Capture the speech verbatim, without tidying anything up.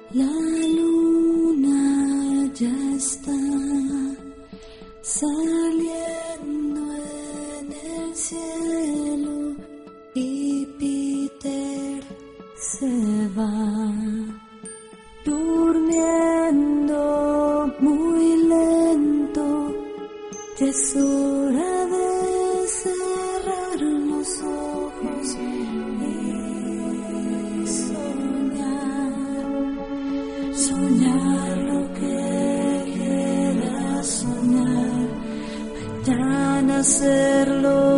La luna ya está saliendo en el cielo y Peter se va durmiendo muy lento. Ya es hora de cerrar los ojos y soñar, soñar lo que quieras soñar, mañana hacerlo.